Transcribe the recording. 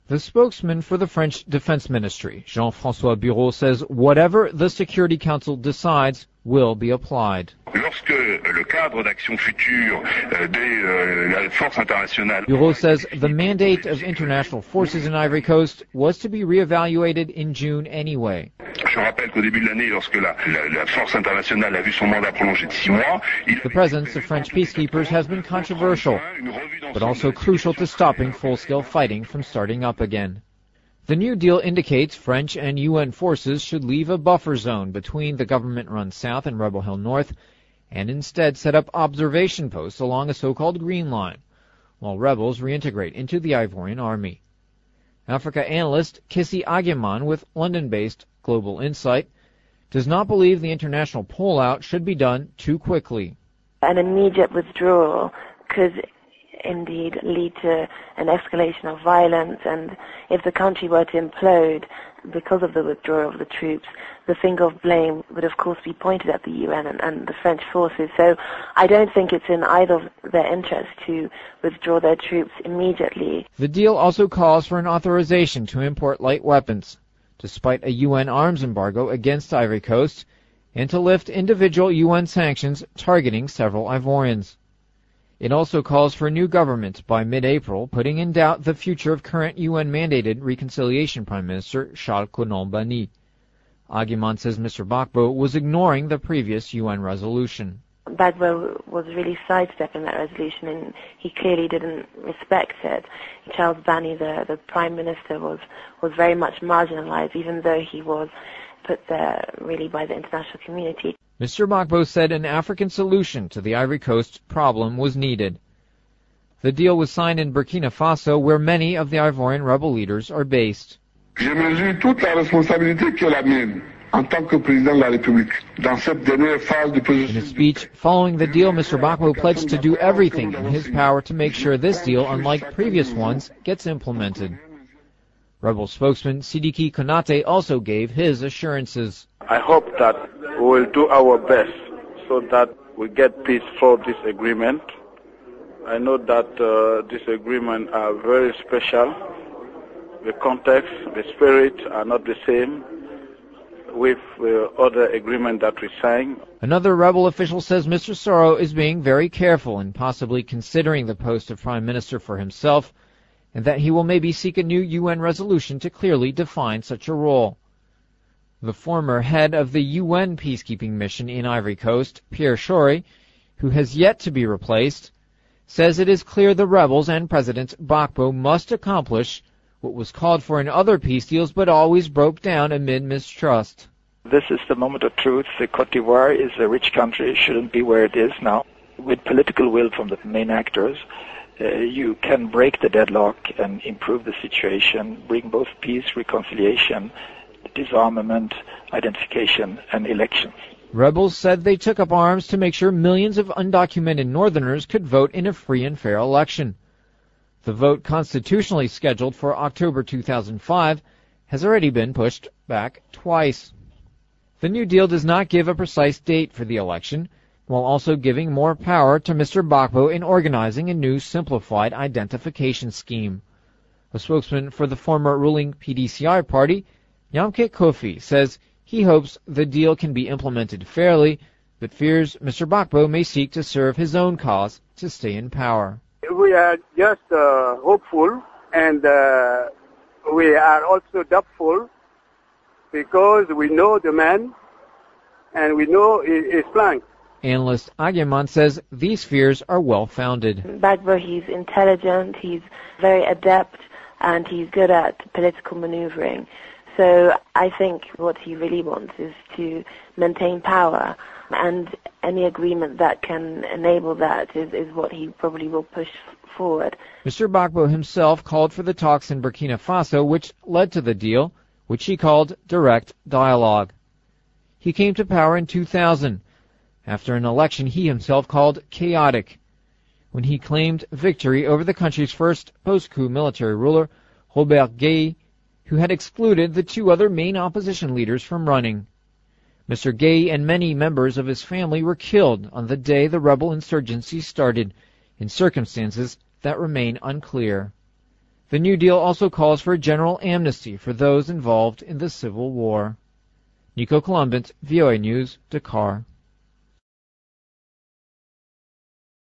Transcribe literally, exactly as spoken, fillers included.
The spokesman for the French Defense Ministry, Jean-François Bureau, says whatever the Security Council decides will be applied. Bureau says the mandate of international forces in Ivory Coast was to be reevaluated in June anyway. The presence of French peacekeepers has been controversial, but also crucial to stopping full-scale fighting from starting up again. The new deal indicates French and U N forces should leave a buffer zone between the government-run south and Rebel Hill north, and instead set up observation posts along a so-called Green Line, while rebels reintegrate into the Ivorian army. Africa analyst Kissy Agiman with London-based Global Insight does not believe the international pullout should be done too quickly. An immediate withdrawal could indeed lead to an escalation of violence, and if the country were to implode because of the withdrawal of the troops, the finger of blame would of course be pointed at the U N and, and the French forces. So I don't think it's in either of their interest to withdraw their troops immediately. The deal also calls for an authorization to import light weapons, despite a U N arms embargo against Ivory Coast, and to lift individual U N sanctions targeting several Ivorians. It also calls for a new government by mid-April, putting in doubt the future of current U N-mandated Reconciliation Prime Minister Charles Konan-Banny. Agiman says Mister Gbagbo was ignoring the previous U N resolution. Gbagbo was really sidestepping that resolution, and he clearly didn't respect it. Charles Banny, the, the Prime Minister, was, was very much marginalized, even though he was put there really by the international community. Mister Gbagbo said an African solution to the Ivory Coast problem was needed. The deal was signed in Burkina Faso, where many of the Ivorian rebel leaders are based. Je mesure toute la responsabilité qui est la mienne en tant que président de la République dans cette dernière phase de processus. In a speech following the deal, Mister Gbagbo pledged to do everything in his power to make sure this deal, unlike previous ones, gets implemented. Rebel spokesman Sidiki Konate also gave his assurances. I hope that we will do our best so that we get peace for this agreement. I know that uh, this agreement are very special. The context, the spirit are not the same with the other agreement that we signed. Another rebel official says Mister Soro is being very careful in possibly considering the post of Prime Minister for himself, and that he will maybe seek a new U N resolution to clearly define such a role. The former head of the U N peacekeeping mission in Ivory Coast, Pierre Shory, who has yet to be replaced, says it is clear the rebels and President Gbagbo must accomplish what was called for in other peace deals but always broke down amid mistrust. This is the moment of truth. The Côte d'Ivoire is a rich country. It shouldn't be where it is now. With political will from the main actors, uh, you can break the deadlock and improve the situation, bring both peace, reconciliation, disarmament, identification, and elections. Rebels said they took up arms to make sure millions of undocumented northerners could vote in a free and fair election. The vote, constitutionally scheduled for October two thousand five, has already been pushed back twice. The new deal does not give a precise date for the election, while also giving more power to Mister Gbagbo in organizing a new simplified identification scheme. A spokesman for the former ruling P D C I party, Yamke Kofi, says he hopes the deal can be implemented fairly, but fears Mister Gbagbo may seek to serve his own cause to stay in power. We are just uh, hopeful, and uh, we are also doubtful, because we know the man and we know his plan. Analyst Agiman says these fears are well-founded. Gbagbo, he's intelligent, he's very adept, and he's good at political maneuvering. So I think what he really wants is to maintain power, and any agreement that can enable that is, is what he probably will push forward. Mister Gbagbo himself called for the talks in Burkina Faso, which led to the deal, which he called direct dialogue. He came to power in two thousand, after an election he himself called chaotic, when he claimed victory over the country's first post-coup military ruler, Robert Gueye, who had excluded the two other main opposition leaders from running. Mister Gueye and many members of his family were killed on the day the rebel insurgency started, in circumstances that remain unclear. The New Deal also calls for a general amnesty for those involved in the civil war. Nico Columbus, V O A News, Dakar.